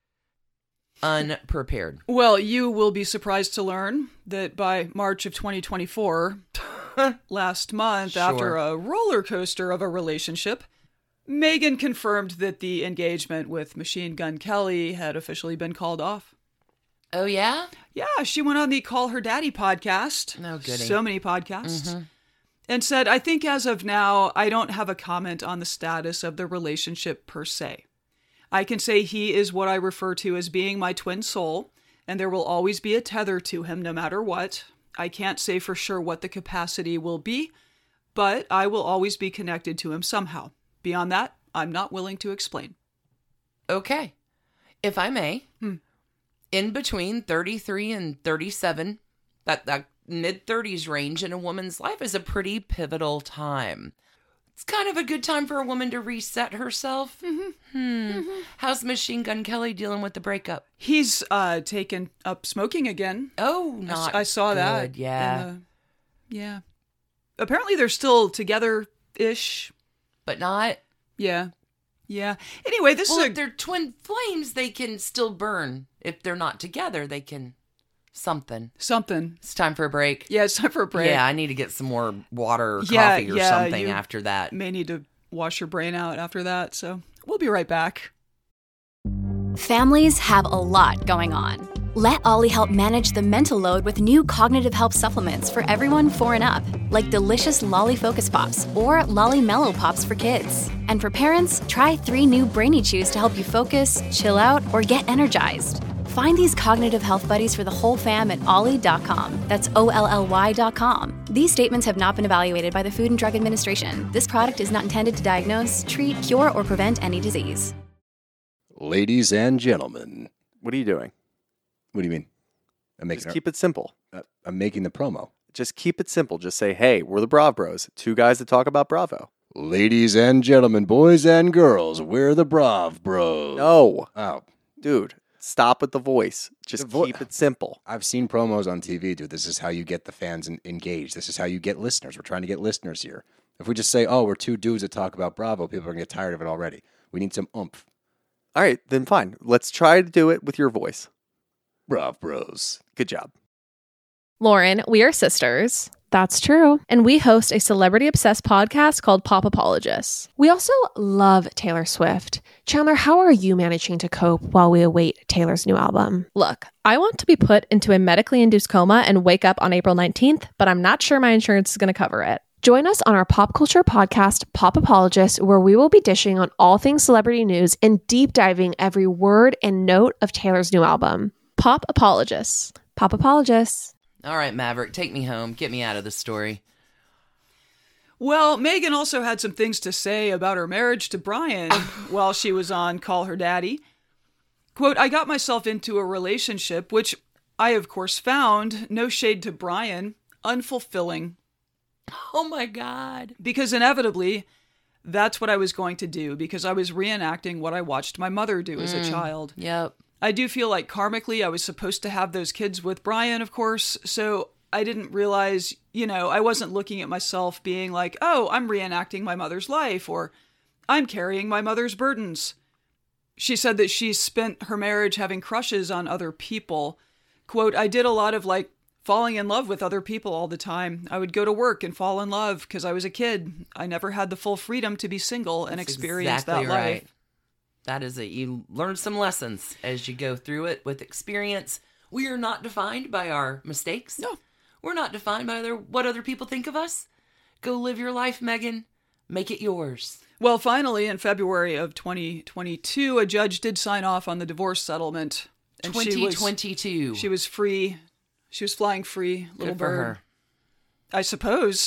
Unprepared. Well, you will be surprised to learn that by March of twenty twenty-four, last month, Sure. after a roller coaster of a relationship, Megan confirmed that the engagement with Machine Gun Kelly had officially been called off. Oh, yeah? Yeah, she went on the Call Her Daddy podcast. Oh, goody. So many podcasts. Mm-hmm. And said, I think as of now, I don't have a comment on the status of the relationship per se. I can say he is what I refer to as being my twin soul, and there will always be a tether to him no matter what. I can't say for sure what the capacity will be, but I will always be connected to him somehow. Beyond that, I'm not willing to explain. Okay. If I may, Hmm. in between thirty-three and thirty-seven, that, that mid-thirties range in a woman's life is a pretty pivotal time. It's kind of a good time for a woman to reset herself. Mm-hmm. Hmm. Mm-hmm. How's Machine Gun Kelly dealing with the breakup? He's uh, taken up smoking again. Oh, I s- not I, saw good, that. Yeah. in the- yeah. Apparently they're still together-ish. But not... Yeah. Yeah. Anyway, this Well, is if a... they're twin flames, they can still burn. If they're not together, they can... Something. Something. It's time for a break. Yeah, it's time for a break. Yeah, I need to get some more water or Yeah, coffee or yeah, something you after that. May need to wash your brain out after that, so we'll be right back. Families have a lot going on. Let Ollie help manage the mental load with new cognitive help supplements for everyone four and up, like delicious Lolly Focus Pops or Lolly Mellow Pops for kids. And for parents, try three new Brainy Chews to help you focus, chill out, or get energized. Find these cognitive health buddies for the whole fam at ollie dot com. That's O L L Y dot com. These statements have not been evaluated by the Food and Drug Administration. This product is not intended to diagnose, treat, cure, or prevent any disease. Ladies and gentlemen. What are you doing? What do you mean? I'm making Just keep it simple. uh, I'm making the promo. Just keep it simple. Just say, hey, we're the Brav Bros. Two guys that talk about Bravo. Ladies and gentlemen, boys and girls, we're the Brav Bros. No. Oh, Dude, stop with the voice. Just The vo- keep it simple. I've seen promos on T V, dude. This is how you get the fans en- engaged. This is how you get listeners. We're trying to get listeners here. If we just say, oh, we're two dudes that talk about Bravo, people are going to get tired of it already. We need some oomph. All right, then fine. Let's try to do it with your voice. Brav Bros. Good job. Lauren, we are sisters. That's true. And we host a celebrity-obsessed podcast called Pop Apologists. We also love Taylor Swift. Chandler, how are you managing to cope while we await Taylor's new album? Look, I want to be put into a medically induced coma and wake up on April nineteenth, but I'm not sure my insurance is going to cover it. Join us on our pop culture podcast, Pop Apologists, where we will be dishing on all things celebrity news and deep diving every word and note of Taylor's new album. Pop Apologists. Pop Apologists. All right, Maverick, take me home. Get me out of this story. Well, Megan also had some things to say about her marriage to Brian while she was on Call Her Daddy. Quote, I got myself into a relationship, which I, of course, found, no shade to Brian, unfulfilling. Oh, my God. Because inevitably, that's what I was going to do, because I was reenacting what I watched my mother do as a child. Yep. I do feel like karmically I was supposed to have those kids with Brian, of course, so I didn't realize, you know, I wasn't looking at myself being like, oh, I'm reenacting my mother's life, or I'm carrying my mother's burdens. She said that she spent her marriage having crushes on other people. Quote, I did a lot of like falling in love with other people all the time. I would go to work and fall in love because I was a kid. I never had the full freedom to be single and That's experience exactly that right. life. That is it. You learn some lessons as you go through it with experience. We are not defined by our mistakes. No. We're not defined by other, what other people think of us. Go live your life, Megan. Make it yours. Well, finally, in February of twenty twenty-two, a judge did sign off on the divorce settlement. And twenty twenty-two. She was, she was free. She was flying free, little Good for bird. her. I suppose.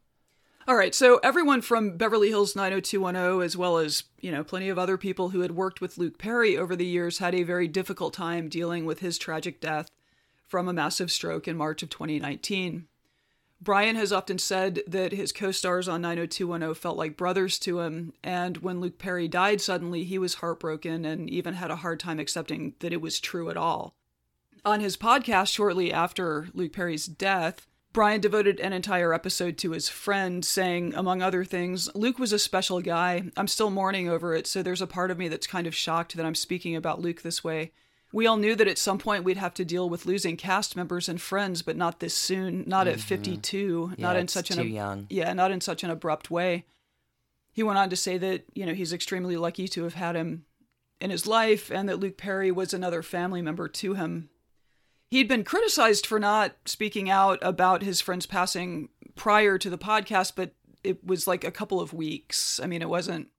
All right, so everyone from Beverly Hills nine oh two one oh, as well as, you know, plenty of other people who had worked with Luke Perry over the years, had a very difficult time dealing with his tragic death from a massive stroke in March of twenty nineteen. Brian has often said that his co-stars on nine oh two one oh felt like brothers to him, and when Luke Perry died suddenly, he was heartbroken and even had a hard time accepting that it was true at all. On his podcast shortly after Luke Perry's death, Brian devoted an entire episode to his friend, saying, among other things, Luke was a special guy. I'm still mourning over it, so there's a part of me that's kind of shocked that I'm speaking about Luke this way. We all knew that at some point we'd have to deal with losing cast members and friends, but not this soon, not Mm-hmm. at fifty-two, Yeah, not in it's such too an young. Yeah, not in such an abrupt way. He went on to say that, you know, he's extremely lucky to have had him in his life, and that Luke Perry was another family member to him. He'd been criticized for not speaking out about his friend's passing prior to the podcast, but it was like a couple of weeks. I mean, it wasn't...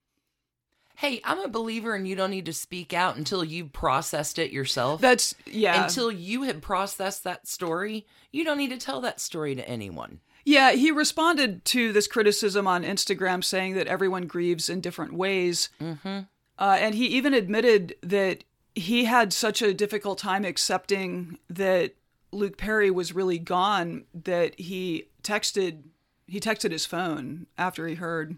Hey, I'm a believer and you don't need to speak out until you've processed it yourself. That's, yeah. Until you have processed that story, you don't need to tell that story to anyone. Yeah, he responded to this criticism on Instagram saying that everyone grieves in different ways. Mm-hmm. Uh, and he even admitted that he had such a difficult time accepting that Luke Perry was really gone that he texted he texted his phone after he heard.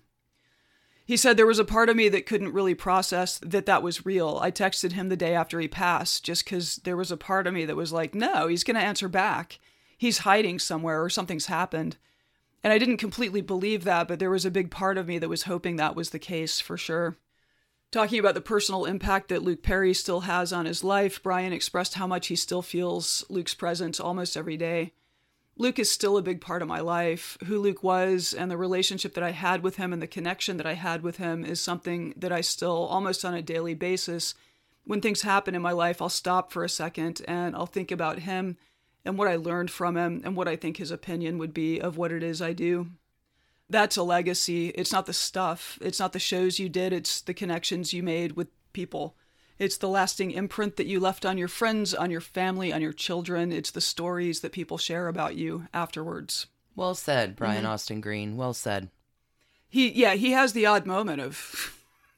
He said, there was a part of me that couldn't really process that that was real. I texted him the day after he passed just because there was a part of me that was like, no, he's going to answer back. He's hiding somewhere or something's happened. And I didn't completely believe that, but there was a big part of me that was hoping that was the case for sure. Talking about the personal impact that Luke Perry still has on his life, Brian expressed how much he still feels Luke's presence almost every day. Luke is still a big part of my life. Who Luke was and the relationship that I had with him and the connection that I had with him is something that I still, almost on a daily basis, when things happen in my life, I'll stop for a second and I'll think about him and what I learned from him and what I think his opinion would be of what it is I do. That's a legacy. It's not the stuff. It's not the shows you did. It's the connections you made with people. It's the lasting imprint that you left on your friends, on your family, on your children. It's the stories that people share about you afterwards. Well said, Brian Mm-hmm. Austin Green. Well said. He, yeah, he has the odd moment of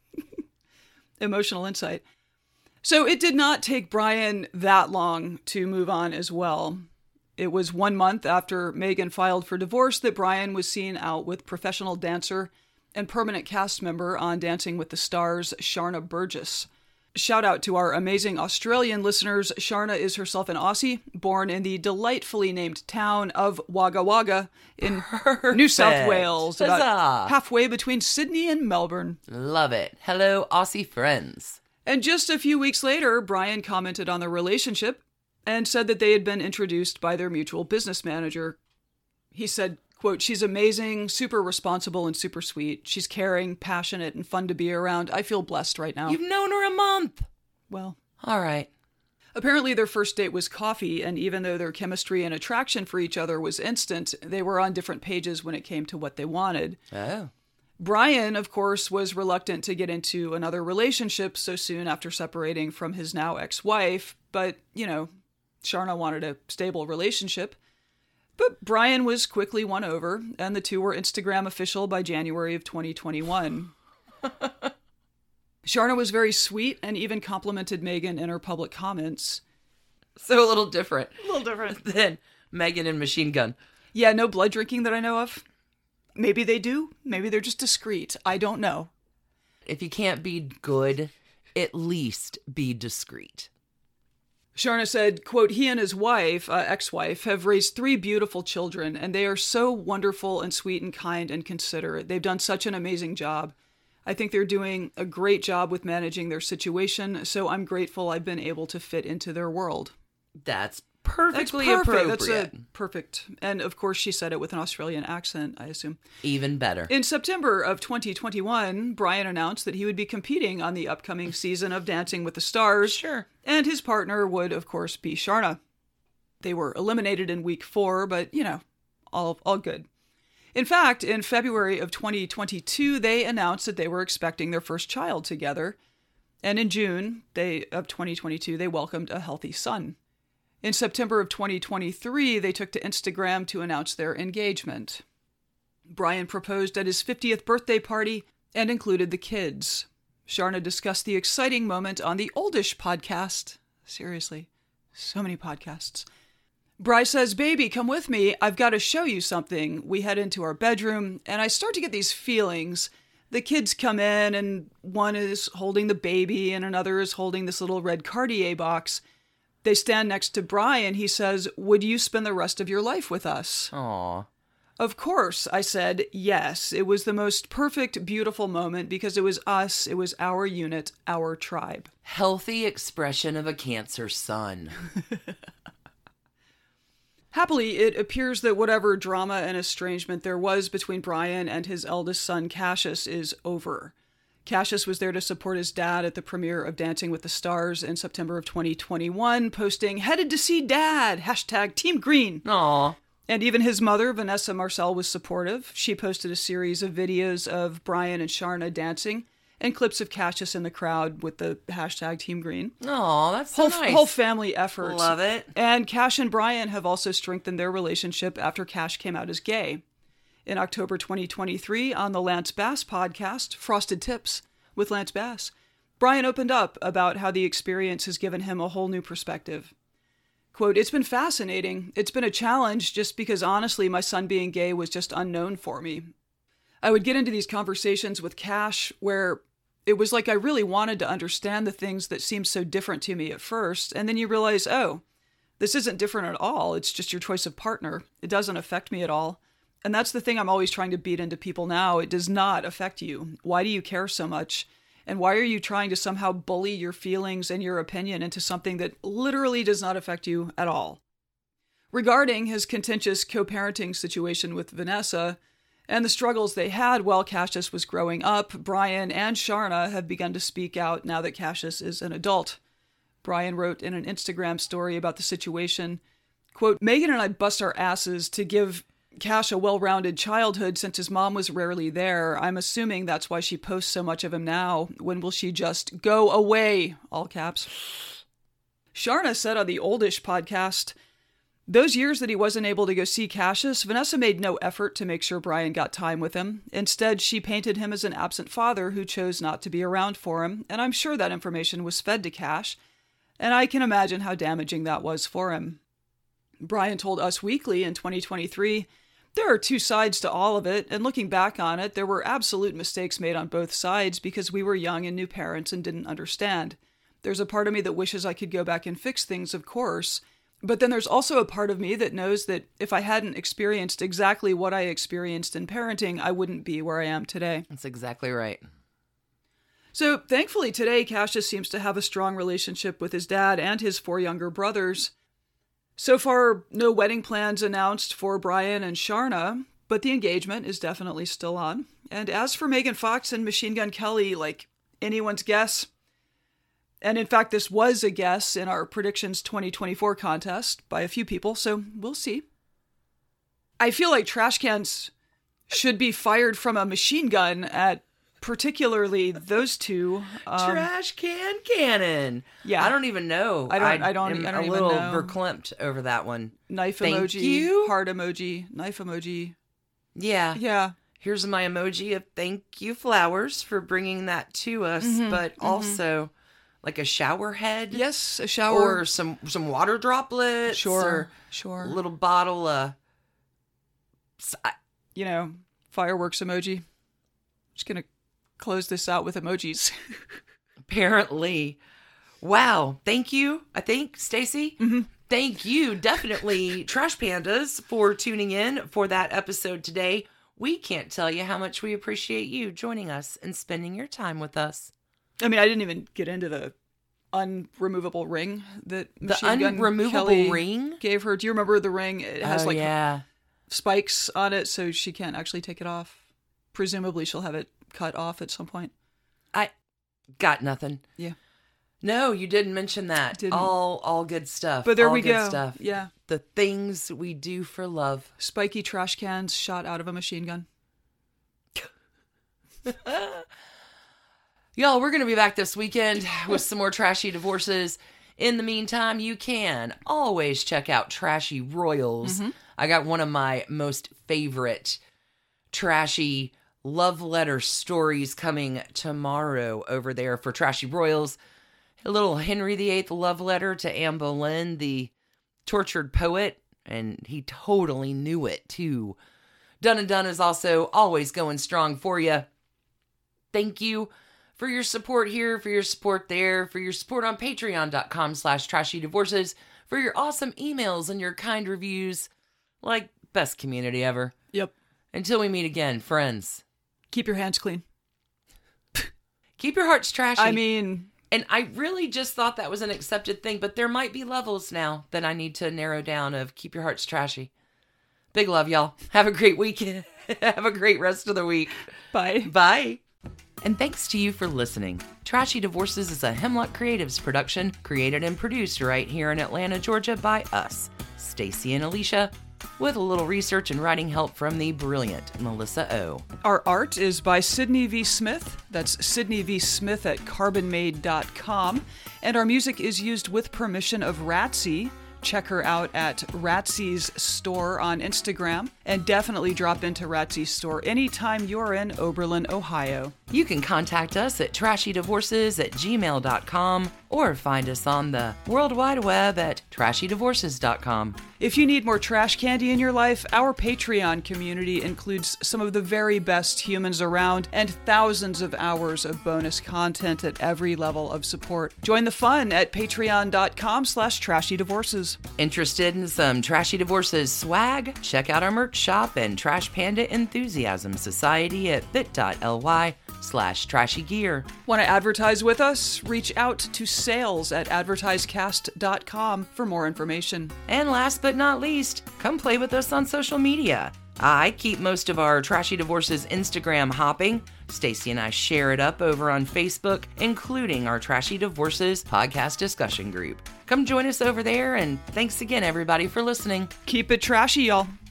emotional insight. So it did not take Brian that long to move on as well. It was one month after Megan filed for divorce that Brian was seen out with professional dancer and permanent cast member on Dancing with the Stars, Sharna Burgess. Shout out to our amazing Australian listeners. Sharna is herself an Aussie, born in the delightfully named town of Wagga Wagga in Perfect. New South Wales, about Huzzah. halfway between Sydney and Melbourne. Love it. Hello, Aussie friends. And just a few weeks later, Brian commented on their relationship and said that they had been introduced by their mutual business manager. He said, quote, "She's amazing, super responsible, and super sweet. She's caring, passionate, and fun to be around. I feel blessed right now." You've known her a month. Well, all right. Apparently their first date was coffee, and even though their chemistry and attraction for each other was instant, they were on different pages when it came to what they wanted. Oh. Brian, of course, was reluctant to get into another relationship so soon after separating from his now ex-wife, but, you know, Sharna wanted a stable relationship. But Brian was quickly won over, and the two were Instagram official by January of twenty twenty-one. Sharna was very sweet and even complimented Megan in her public comments. So a little different. A little different. Than Megan and Machine Gun. Yeah, no blood drinking that I know of. Maybe they do. Maybe they're just discreet. I don't know. If you can't be good, at least be discreet. Sharna said, quote, "He and his wife, uh, ex-wife, have raised three beautiful children, and they are so wonderful and sweet and kind and considerate. They've done such an amazing job. I think they're doing a great job with managing their situation, so I'm grateful I've been able to fit into their world." That's perfectly That's perfect. appropriate. That's a perfect. And of course, she said it with an Australian accent, I assume. Even better. In September of twenty twenty-one, Brian announced that he would be competing on the upcoming season of Dancing with the Stars. Sure. And his partner would, of course, be Sharna. They were eliminated in week four, but, you know, all all good. In fact, in February of twenty twenty-two, they announced that they were expecting their first child together. And in June they of twenty twenty-two, they welcomed a healthy son. In September of twenty twenty-three, they took to Instagram to announce their engagement. Brian proposed at his fiftieth birthday party and included the kids. Sharna discussed the exciting moment on the Oldish podcast. Seriously, so many podcasts. Bri says, "Baby, come with me. I've got to show you something." We head into our bedroom, and I start to get these feelings. The kids come in, and one is holding the baby, and another is holding this little red Cartier box. They stand next to Bri, and he says, "Would you spend the rest of your life with us?" Aww. Of course, I said yes. It was the most perfect, beautiful moment because it was us, it was our unit, our tribe. Healthy expression of a Cancer sun. Happily, it appears that whatever drama and estrangement there was between Brian and his eldest son, Cassius, is over. Cassius was there to support his dad at the premiere of Dancing with the Stars in September of twenty twenty-one, posting, "Headed to see Dad, hashtag Team Green." Aww. And even his mother, Vanessa Marcel, was supportive. She posted a series of videos of Brian and Sharna dancing and clips of Cassius in the crowd with the hashtag Team Green. Aw, that's so whole, nice. Whole family effort. Love it. And Cash and Brian have also strengthened their relationship after Cash came out as gay. In October twenty twenty-three, on the Lance Bass podcast, Frosted Tips with Lance Bass, Brian opened up about how the experience has given him a whole new perspective. Quote, "It's been fascinating. It's been a challenge just because honestly my son being gay was just unknown for me. I would get into these conversations with Cash where it was like I really wanted to understand the things that seemed so different to me at first, and then you realize, oh, this isn't different at all. It's just your choice of partner. It doesn't affect me at all. And that's the thing I'm always trying to beat into people now. It does not affect you. Why do you care so much? And why are you trying to somehow bully your feelings and your opinion into something that literally does not affect you at all?" Regarding his contentious co-parenting situation with Vanessa and the struggles they had while Cassius was growing up, Brian and Sharna have begun to speak out now that Cassius is an adult. Brian wrote in an Instagram story about the situation, quote, "Megan and I bust our asses to give Cash a well-rounded childhood since his mom was rarely there. I'm assuming that's why she posts so much of him now. When will she just go away?" All caps. Sharna said on the Oldish podcast, "Those years that he wasn't able to go see Cassius, Vanessa made no effort to make sure Brian got time with him. Instead, she painted him as an absent father who chose not to be around for him, and I'm sure that information was fed to Cash, and I can imagine how damaging that was for him." Brian told Us Weekly in twenty twenty-three, "There are two sides to all of it, and looking back on it, there were absolute mistakes made on both sides because we were young and new parents and didn't understand. There's a part of me that wishes I could go back and fix things, of course, but then there's also a part of me that knows that if I hadn't experienced exactly what I experienced in parenting, I wouldn't be where I am today." That's exactly right. So thankfully today, Cassius seems to have a strong relationship with his dad and his four younger brothers. So far, no wedding plans announced for Brian and Sharna, but the engagement is definitely still on. And as for Megan Fox and Machine Gun Kelly, like anyone's guess, and in fact, this was a guess in our Predictions twenty twenty-four contest by a few people, so we'll see. I feel like trash cans should be fired from a machine gun at particularly those two. Um, Trash can cannon. Yeah. I don't even know. I don't- I don't- am I don't a even little know. verklempt over that one. Knife Thank emoji, you. heart emoji, knife emoji. Yeah. Yeah. Here's my emoji of thank you flowers for bringing that to us, Mhm, but mhm. also like a shower head. Yes, a shower. Or some some water droplets. Sure, Or sure. a little bottle of, You know, fireworks emoji. Just gonna close this out with emojis. apparently. Wow. Thank you, I think, Stacy. Mm-hmm. Thank you, definitely, Trash Pandas, for tuning in for that episode today. We can't tell you how much we appreciate you joining us and spending your time with us. I mean, I didn't even get into the unremovable ring that The Machine Gun unremovable Kelly ring? gave her. Do you remember the ring? It has Oh, like yeah. spikes on it, so she can't actually take it off. Presumably, she'll have it cut off at some point. I got nothing. Yeah. No, you didn't mention that. Didn't. All all good stuff. But there all we good go. Stuff. Yeah. The things we do for love. Spiky trash cans shot out of a machine gun. Y'all, we're going to be back this weekend with some more trashy divorces. In the meantime, you can always check out Trashy Royals. Mm-hmm. I got one of my most favorite trashy love letter stories coming tomorrow over there for Trashy Royals. A little Henry the Eighth love letter to Anne Boleyn, the tortured poet, and he totally knew it too. Done and Done is also always going strong for you. Thank you for your support here, for your support there, for your support on patreon.com slash trashy divorces, for your awesome emails and your kind reviews. Like, best community ever. Yep. Until we meet again, friends. Keep your hands clean. Keep your hearts trashy. I mean... And I really just thought that was an accepted thing, but there might be levels now that I need to narrow down of keep your hearts trashy. Big love, y'all. Have a great weekend. Have a great rest of the week. Bye. Bye. And thanks to you for listening. Trashy Divorces is a Hemlock Creatives production, created and produced right here in Atlanta, Georgia by us, Stacy and Alicia, with a little research and writing help from the brilliant Melissa O. Our art is by Sydney V. Smith. That's Sydney V. Smith at carbon made dot com. And our music is used with permission of Ratsy. Check her out at Ratsy's store on Instagram. And definitely drop into Ratsy's store anytime you're in Oberlin, Ohio. You can contact us at trashy divorces at gmail dot com or find us on the World Wide Web at trashy divorces dot com. If you need more trash candy in your life, our Patreon community includes some of the very best humans around and thousands of hours of bonus content at every level of support. Join the fun at patreon.com slash trashy divorces. Interested in some Trashy Divorces swag? Check out our merch shop and Trash Panda Enthusiasm Society at bit.ly slash trashy gear. Want to advertise with us? Reach out to sales at advertisecast dot com for more information. And last but not least, come play with us on social media. I keep most of our Trashy Divorces Instagram hopping. Stacy and I share it up over on Facebook, including our Trashy Divorces podcast discussion group. Come join us over there, and thanks again, everybody, for listening. Keep it trashy, y'all.